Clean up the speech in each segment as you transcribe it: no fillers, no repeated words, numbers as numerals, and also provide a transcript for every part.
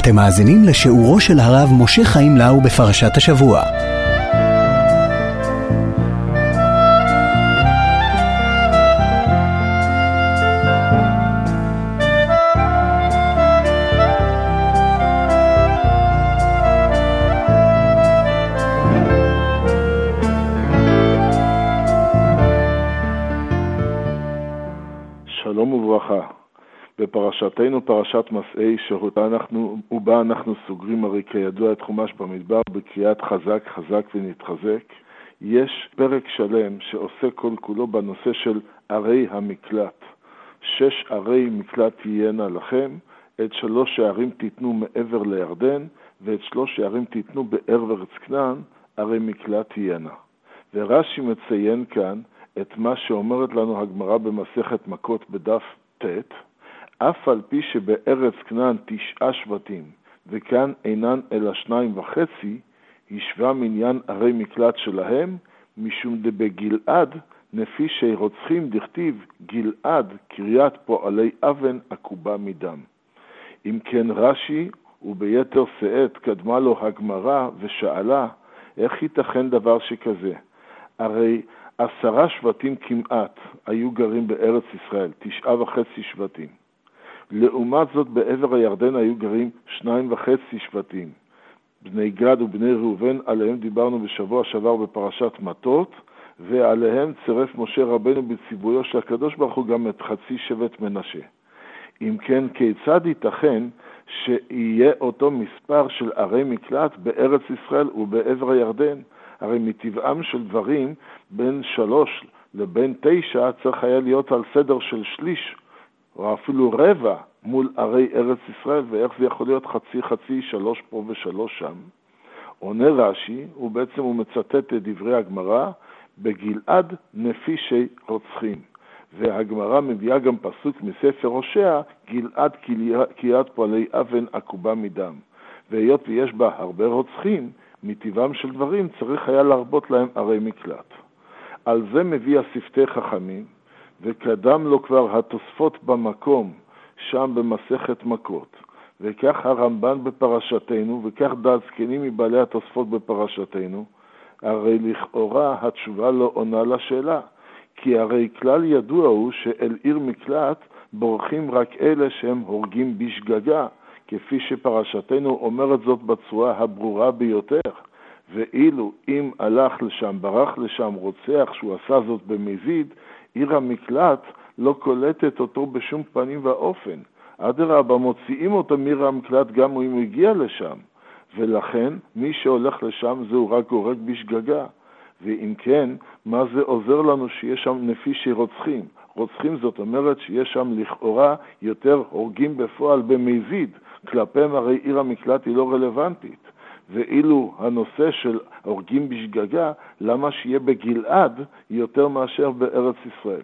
אתם מאזינים לשיעורו של הרב משה חיים לאו בפרשת השבוע. שלום וברכה. בפרשתנו, פרשת מסעי, ובה אנחנו סוגרים הרי כידוע את חומש במדבר בקריאת חזק חזק ונתחזק. יש פרק שלם שעושה כל כולו בנושא של ערי המקלט. 6 ערי מקלט תהיינה לכם, את 3 הערים תיתנו מעבר לירדן, ואת 3 הערים תיתנו בערב ארץ כנען, ערי מקלט תהיינה. ורש"י מציין כאן את מה שאומרת לנו הגמרא במסכת מכות בדף ט', אף על פי שבארץ כנען 9 שבטים, וכאן אינן אלא 2.5, השווה מניין ערי מקלט שלהם, משום דבגלעד נפישי רוצחים דכתיב גלעד קריאת פועלי אבן עקובה מדם. אם כן רש"י וביתר שאת קדמה לו הגמרא ושאלה, איך ייתכן דבר שכזה? הרי 10 שבטים כמעט היו גרים בארץ ישראל, 9.5 שבטים. לעומת זאת בעבר הירדן היו גרים 2.5 שבטים. בני גד ובני ראובן, עליהם דיברנו בשבוע שעבר בפרשת מטות, ועליהם צירף משה רבנו בציוויו של הקדוש ברוך הוא גם את חצי שבט מנשה. אם כן, כיצד ייתכן שיהיה אותו מספר של ערי מקלט בארץ ישראל ובעבר הירדן? הרי מטבעם של דברים בין 3 לבין 9 צריך היה להיות על סדר של שליש או אפילו רבע מול ערי ארץ ישראל, ואיך זה יכול להיות חצי, 3 פה ו3 שם? עונה רש"י, ובעצם הוא מצטט את דברי הגמרא, בגלעד נפישי רוצחים. והגמרא מביאה גם פסוק מספר הושע, גלעד קריאת פועלי אבן עקובה מדם. והיות ויש בה הרבה רוצחים, מטבעם של דברים צריך היה להרבות להם ערי מקלט. על זה מביא השפתי חכמים, וקדם לו כבר התוספות במקום, שם במסכת מכות. וכך הרמב"ן בפרשתנו, וכך דעת זקנים מבעלי התוספות בפרשתנו, הרי לכאורה התשובה לא עונה לשאלה, כי הרי כלל ידוע הוא שאל עיר מקלט בורחים רק אלה שהם הורגים בשגגה, כפי שפרשתנו אומרת זאת בצורה הברורה ביותר. ואילו אם הלך לשם, ברח לשם, רוצח שהוא עשה זאת במזיד, עיר המקלט לא קולטת אותו בשום פנים ואופן. אדרבה, מוציאים אותו מעיר המקלט גם אם הוא הגיע לשם. ולכן מי שהולך לשם זהו רק הורג בשגגה. ואם כן, מה זה עוזר לנו שיש שם נפישי רוצחים? רוצחים זאת אומרת שיש שם לכאורה יותר הורגים בפועל במזיד. כלפיהם הרי עיר המקלט היא לא רלוונטית. ואילו הנושא של הורגים בשגגה, למה שיהיה בגלעד יותר מאשר בארץ ישראל?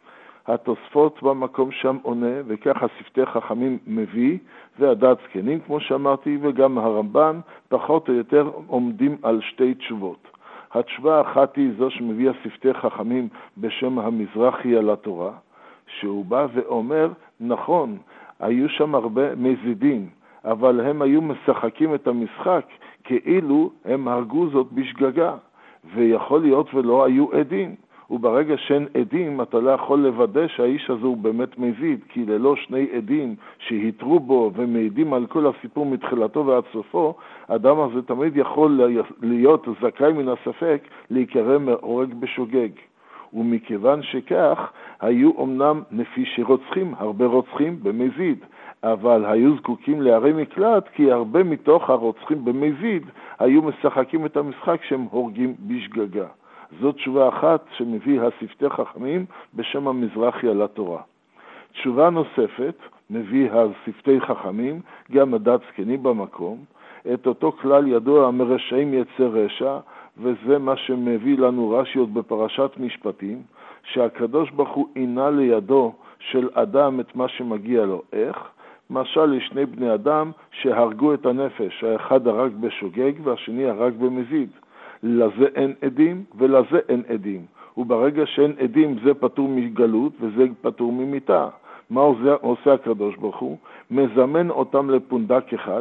התוספות במקום שם עונה, וכך השפתי חכמים מביא, והדעת זקנים כמו שאמרתי, וגם הרמב"ן פחות או יותר עומדים על 2 תשובות. התשובה האחת היא זו שמביא השפתי חכמים בשם המזרחי על התורה, שהוא בא ואומר, נכון, היו שם הרבה מזידים, אבל הם היו משחקים את המשחק כאילו הם הרגו זאת בשגגה, ויכול להיות ולא היו עדים. וברגע שאין עדים, אתה לא יכול לוודא שהאיש הזה הוא באמת מזיד, כי ללא 2 עדים שהתרו בו ומעידים על כל הסיפור מתחילתו ועד סופו, אדם הזה תמיד יכול להיות זכאי מן הספק להיקרא הורג בשוגג. ומכיוון שכך, היו אמנם נפישי רוצחים, הרבה רוצחים במזיד, אבל היו זקוקים לערי מקלט, כי הרבה מתוך הרוצחים במזיד היו משחקים את המשחק שהם הורגים בשגגה. זאת תשובה אחת שמביא השפתי חכמים בשם המזרחי על התורה. תשובה נוספת מביא השפתי חכמים, גם הדעת זקנים במקום, את אותו כלל ידוע המרשעים יצא רשע, וזה מה שמביא לנו רש"י עוד בפרשת משפטים, שהקדוש ברוך הוא עינה לידו של אדם את מה שמגיע לו. איך? משל לשני בני אדם שהרגו את הנפש, האחד הרג בשוגג והשני הרג במזיד. לזה אין עדים ולזה אין עדים. וברגע שאין עדים זה פטור מגלות וזה פטור ממיתה. מה עושה הקדוש ברוך הוא? מזמן אותם לפונדק אחד,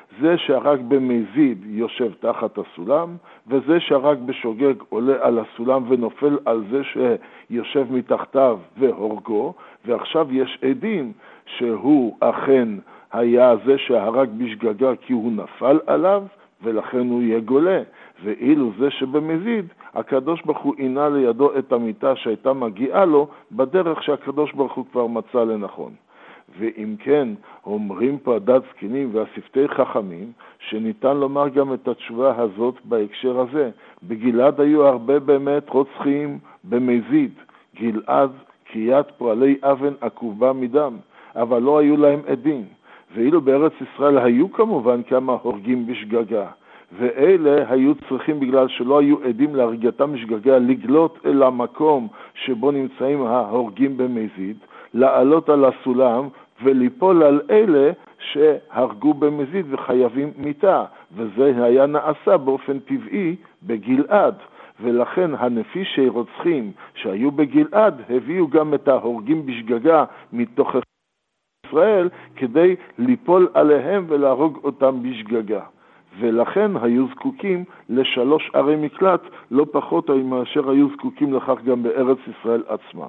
זה שהרג במזיד יושב תחת הסולם, וזה שהרג בשוגג עולה על הסולם ונופל על זה שיושב מתחתיו והורגו, ועכשיו יש עדים שהוא אכן היה זה שהרג בשגגה כי הוא נפל עליו, ולכן הוא יהיה גולה. ואילו זה שבמזיד, הקדוש ברוך הוא עינה לידו את המיטה שהייתה מגיעה לו, בדרך שהקדוש ברוך הוא כבר מצא לנכון. ואם כן, אומרים פה הדת זקנים והשפתי חכמים, שניתן לומר גם את התשובה הזאת בהקשר הזה. בגלעד היו הרבה באמת רוצחים במזיד. גלעד קריאת פועלי אבן עקובה מדם, אבל לא היו להם עדים. ואילו בארץ ישראל היו כמובן כמה הורגים בשגגה, ואלה היו צריכים, בגלל שלא היו עדים להריגתם בשגגה, לגלות אל המקום שבו נמצאים ההורגים במזיד, לעלות על הסולם וליפול על אלה שהרגו במזיד וחייבים מיתה, וזה היה נעשה באופן טבעי בגלעד. ולכן הנפישי רוצחים שהיו בגלעד הביאו גם את ההורגים בשגגה מתוך ישראל כדי ליפול עליהם ולהרוג אותם בשגגה. ולכן היו זקוקים לשלוש ערי מקלט, לא פחות מאשר היו זקוקים לכך גם בארץ ישראל עצמה.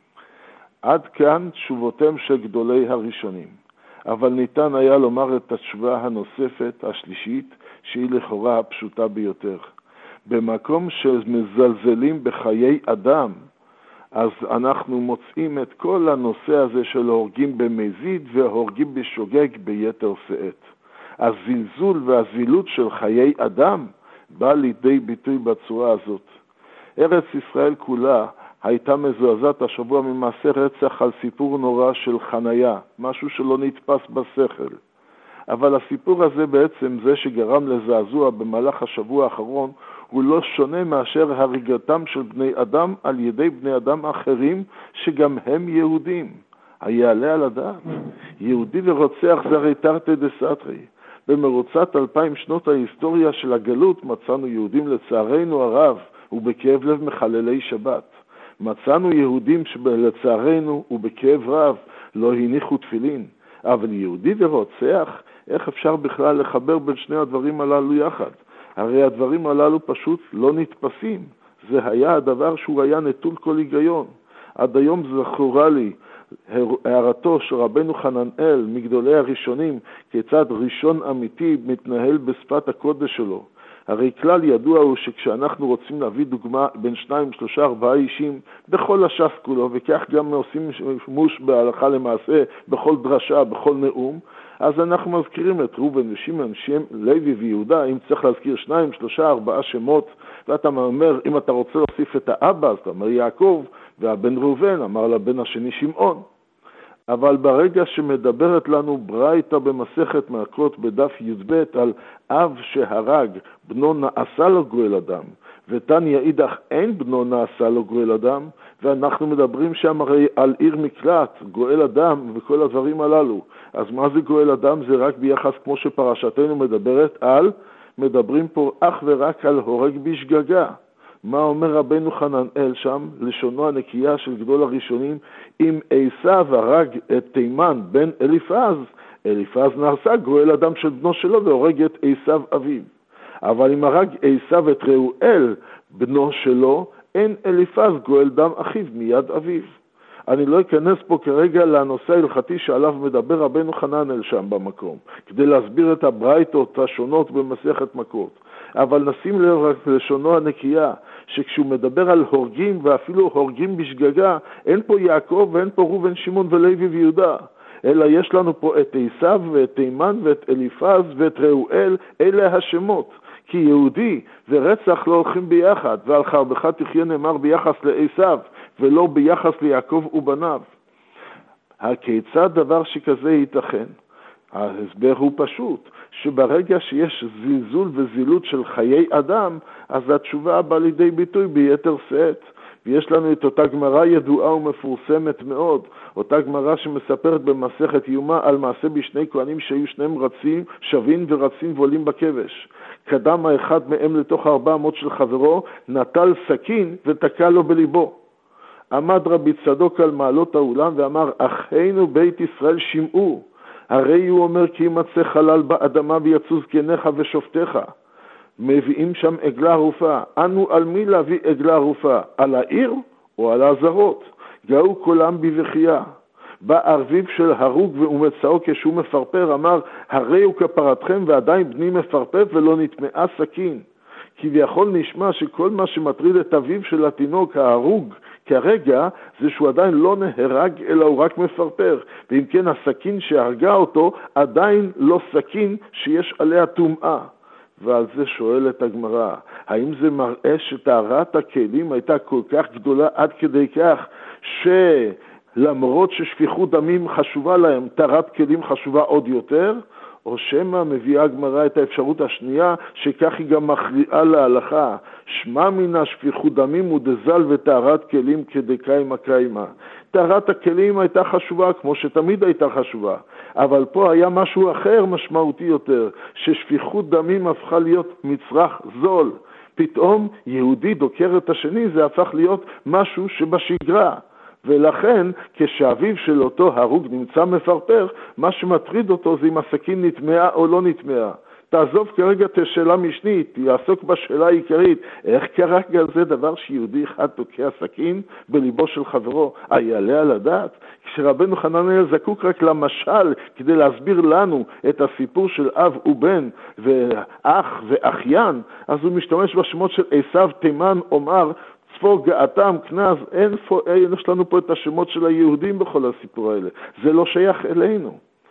עד כאן תשובותיהם של גדולי הראשונים. אבל ניתן היה לומר את התשובה הנוספת, השלישית, שהיא לכאורה הפשוטה ביותר. במקום שמזלזלים בחיי אדם, אז אנחנו מוצאים את כל הנושא הזה של הורגים במזיד והורגים בשוגג ביתר שאת. הזלזול והזילות של חיי אדם בא לידי ביטוי בצורה הזאת. ארץ ישראל כולה הייתה מזועזעת השבוע ממעשה רצח על סיפור נורא של חניה, משהו שלא נתפס בשכל. אבל הסיפור הזה בעצם, זה שגרם לזעזוע במהלך השבוע האחרון, הוא לא שונה מאשר הריגתם של בני אדם על ידי בני אדם אחרים שגם הם יהודים. היעלה על הדעת? יהודי ורוצח זה הרי תרתי דסתרי. במרוצת 2000 שנות ההיסטוריה של הגלות מצאנו יהודים לצערנו הרב ובכאב לב מחללי שבת. מצאנו יהודים שלצערנו ובכאב רב לא הניחו תפילין. אבל יהודי ורוצח, איך אפשר בכלל לחבר בין שני הדברים הללו יחד? הרי הדברים הללו פשוט לא נתפסים. זה היה הדבר שהוא היה נטול כל היגיון. עד היום זכורה לי הערתו של רבנו חננאל מגדולי הראשונים, כיצד ראשון אמיתי מתנהל בשפת הקודש שלו. הרי כלל ידוע הוא שכשאנחנו רוצים להביא דוגמה בין 2, 3, 4 אישים בכל הש"ס כולו, וכך גם עושים שימוש בהלכה למעשה בכל דרשה, בכל נאום, אז אנחנו מזכירים את ראובן ושמעון, שם לוי ויהודה. אם צריך להזכיר 2, 3, 4 שמות, ואתה אומר, אם אתה רוצה להוסיף את האבא, אז אתה אומר יעקב, והבן ראובן אמר לבן השני שמעון. אבל ברגע שמדברת לנו ברייתא במסכת מכות בדף י"ב על אב שהרג בנו נעשה לו גואל אדם, ותניא אידך אין בנו נעשה לו גואל אדם, ואנחנו מדברים שם הרי על עיר מקלט, גואל אדם וכל הדברים הללו. אז מה זה גואל אדם? זה רק ביחס כמו שפרשתנו מדברת על, מדברים פה אך ורק על הורג בשגגה. מה אומר רבנו חננאל שם? לשונו הנקייה של גדול הראשונים, אם עשיו הרג את תימן בן אליפז, אליפז נעשה גואל אדם של בנו שלו והורג את עשיו אביו. אבל אם הרג עשיו את ראואל בנו שלו, אין אליפז גואל דם אחיו מיד אביו. אני לא אכנס פה כרגע לנושא ההלכתי שעליו מדבר רבנו חננאל שם במקום, כדי להסביר את הברייתות השונות במסכת מכות. אבל נשים לב רק לשונו הנקייה, שכשהוא מדבר על הורגים ואפילו הורגים בשגגה, אין פה יעקב ואין פה ראובן, שמעון ולוי ויהודה, אלא יש לנו פה את עשיו ואת תימן ואת אליפז ואת ראואל, אלה השמות. כי יהודי ורצח לא הולכים ביחד, ועל חרבך תחיה נאמר ביחס לעשיו ולא ביחס ליעקב ובניו. הכיצד דבר שכזה ייתכן? ההסבר הוא פשוט, שברגע שיש זלזול וזילות של חיי אדם, אז התשובה באה לידי ביטוי ביתר שאת. ויש לנו את אותה גמרא ידועה ומפורסמת מאוד, אותה גמרא שמספרת במסכת יומא על מעשה בשני כהנים שהיו שניהם רצים, שווים ורצים ועולים בכבש. קדם האחד מהם לתוך 400 של חברו, נטל סכין ותקע לו בליבו. עמד רבי צדוק על מעלות האולם ואמר, אחינו בית ישראל שמעו, הרי הוא אומר כי ימצא חלל באדמה ויצוז זקניך ושופטיך. מביאים שם עגלה ערופה. אנו על מי להביא עגלה ערופה? על העיר או על הזרות? גאו כולם בבכייה. בא ארביב של הרוג ומצאו כשהוא מפרפר, אמר הרי הוא כפרתכם ועדיין בני מפרפר ולא נטמעה סכין. כביכול נשמע שכל מה שמטריד את אביו של התינוק ההרוג כרגע זה שהוא עדיין לא נהרג אלא הוא רק מפרפר, ואם כן הסכין שהרגה אותו עדיין לא סכין שיש עליה טומאה. ועל זה שואלת הגמרא, האם זה מראה שטהרת הכלים הייתה כל כך גדולה עד כדי כך שלמרות ששפיכות דמים חשובה להם, טהרת כלים חשובה עוד יותר? או שמא מביאה הגמרא את האפשרות השנייה, שכך היא גם מכריעה להלכה, שמע מן השפיכות דמים ודזל וטהרת כלים כדקיימה קיימה. טהרת הכלים הייתה חשובה כמו שתמיד הייתה חשובה, אבל פה היה משהו אחר משמעותי יותר, ששפיכות דמים הפכה להיות מצרך זול. פתאום יהודי דוקר את השני, זה הפך להיות משהו שבשגרה. ולכן כשאביו של אותו הרוג נמצא מפרפר, מה שמטריד אותו זה אם הסכין נטמעה או לא נטמעה. תעזוב כרגע את השאלה משנית, יעסוק בשאלה העיקרית, איך קרה כזה דבר שיהודי אחד תוקע סכין בליבו של חברו? היעלה על הדעת? כשרבנו חננאל זקוק רק למשל כדי להסביר לנו את הסיפור של אב ובן ואח ואחיין, אז הוא משתמש בשמות של עשיו, תימן, עומר, צפור, גאתם, כנז. יש לנו פה את השמות של היהודים בכל הסיפור האלה. זה לא שייך אלינו.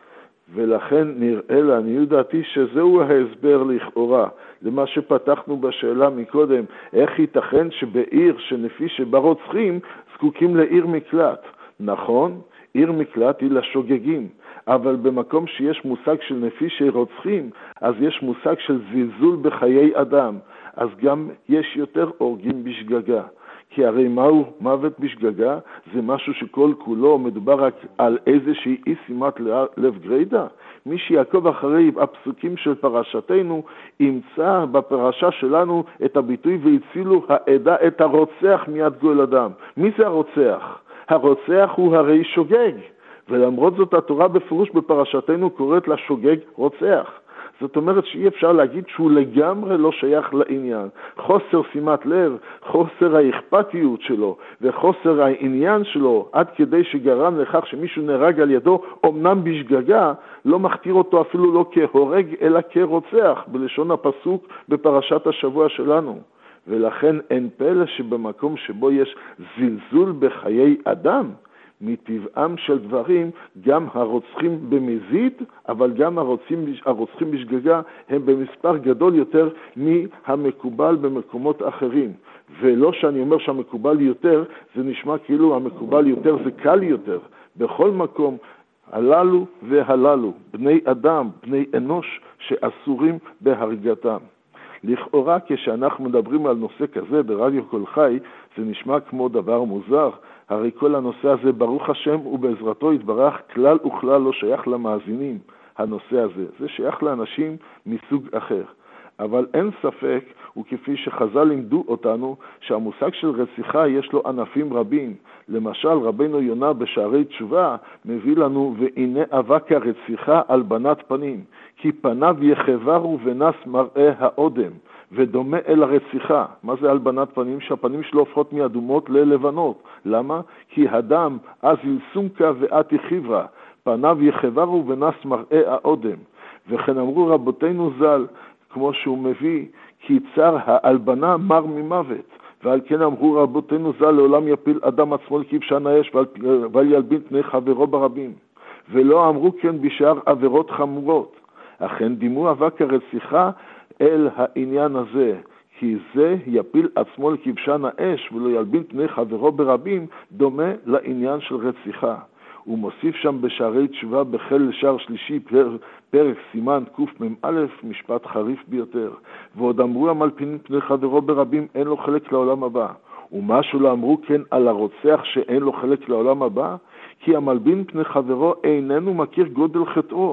ולכן נראה לעניות דעתי שזהו ההסבר לכאורה למה שפתחנו בשאלה מקודם, איך ייתכן שבעיר שנפי שבה רוצחים זקוקים לעיר מקלט. נכון, עיר מקלט היא לשוגגים, אבל במקום שיש מושג של נפי שרוצחים, אז יש מושג של זלזול בחיי אדם, אז גם יש יותר הורגים בשגגה. כי הרי מהו מוות בשגגה? זה משהו שכל כולו מדובר רק על איזושהי אי שימת לב גרידה. מי שיעקוב אחרי הפסוקים של פרשתנו ימצא בפרשה שלנו את הביטוי והצילו העדה את הרוצח מיד גואל אדם. מי זה הרוצח? הרוצח הוא הרי שוגג, ולמרות זאת התורה בפירוש בפרשתנו קוראת לשוגג רוצח. זאת אומרת שאי אפשר להגיד שהוא לגמרי לא שייך לעניין. חוסר שימת לב, חוסר האכפתיות שלו וחוסר העניין שלו עד כדי שגרם לכך שמישהו נהרג על ידו אמנם בשגגה, לא מכתיר אותו אפילו לא כהורג אלא כרוצח בלשון הפסוק בפרשת השבוע שלנו. ולכן אין פלא שבמקום שבו יש זלזול בחיי אדם, מטבעם של דברים, גם הרוצחים במזיד, אבל גם הרוצחים בשגגה הם במספר גדול יותר מהמקובל במקומות אחרים. ולא שאני אומר שהמקובל יותר, זה נשמע כאילו המקובל יותר זה קל יותר. בכל מקום הללו והללו, בני אדם, בני אנוש שאסורים בהרגתם. לכאורה כשאנחנו מדברים על נושא כזה ברדיו כל חי, זה נשמע כמו דבר מוזר. הרי כל הנושא הזה ברוך השם ובעזרתו יתברך כלל וכלל לא שייך למאזינים. הנושא הזה זה שייך לאנשים מסוג אחר. אבל אין ספק, וכפי שחז"ל לימדו אותנו, שהמושג של רציחה יש לו ענפים רבים. למשל רבנו יונה בשערי תשובה מביא לנו והנה אבק הרציחה על בנת פנים, כי פניו יחברו ונס מראה האודם, ודומה אל הרציחה. מה זה על בנת פנים? שהפנים שלו הופכות מאדומות ללבנות. למה? כי הדם אז ילסומקה ואתי חברה, פניו יחברו ונס מראה האודם. וכן אמרו רבותינו ז"ל, כמו שהוא מביא, כי צר ההלבנה מר ממוות. ועל כן אמרו רבותינו ז"ל, לעולם יפיל אדם עצמו לכבשן האש ועל ילבין פני חברו ברבים. ולא אמרו כן בשאר עבירות חמורות. אכן דימו אבק הרציחה אל העניין הזה, כי זה יפיל עצמו לכבשן האש ולא ילבין פני חברו ברבים, דומה לעניין של רציחה. הוא מוסיף שם בשערי תשובה בחל שער שלישי פרק סימן קמ"א משפט חריף ביותר. ועוד אמרו המלבין פני חברו ברבים אין לו חלק לעולם הבא. ומשהו לא אמרו כן על הרוצח שאין לו חלק לעולם הבא? כי המלבין פני חברו איננו מכיר גודל חטאו,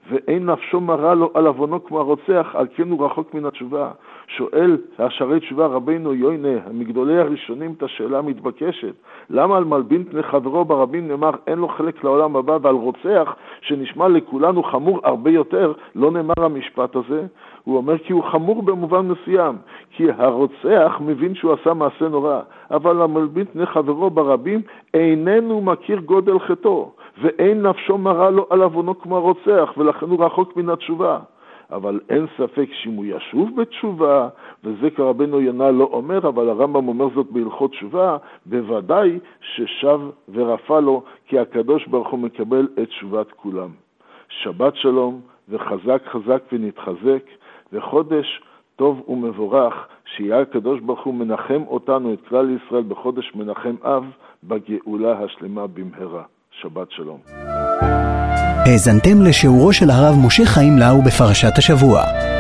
ואין נפשו מראה לו על עוונו כמו הרוצח, על כן הוא רחוק מן התשובה. שואל השערי תשובה רבינו יוינה, מגדולי הראשונים, את השאלה המתבקשת. למה על מלבין פני חברו ברבים נאמר אין לו חלק לעולם הבא, ועל רוצח שנשמע לכולנו חמור הרבה יותר לא נאמר המשפט הזה? הוא אומר כי הוא חמור במובן מסוים, כי הרוצח מבין שהוא עשה מעשה נורא, אבל המלבין פני חברו ברבים איננו מכיר גודל חטאו, ואין נפשו מראה לו על עוונו כמו הרוצח, ולכן הוא רחוק מן התשובה. אבל אין ספק שאם הוא ישוב בתשובה, וזה כרבנו יונה לא אומר, אבל הרמב"ם אומר זאת בהלכות תשובה, בוודאי ששב ורפא לו, כי הקדוש ברוך הוא מקבל את תשובת כולם. שבת שלום, וחזק חזק ונתחזק, וחודש טוב ומבורך, שיהיה הקדוש ברוך הוא מנחם אותנו, את כלל ישראל, בחודש מנחם אב, בגאולה השלמה במהרה. שבת שלום. האזנתם לשיעורו של הרב משה חיים לאו בפרשת השבוע.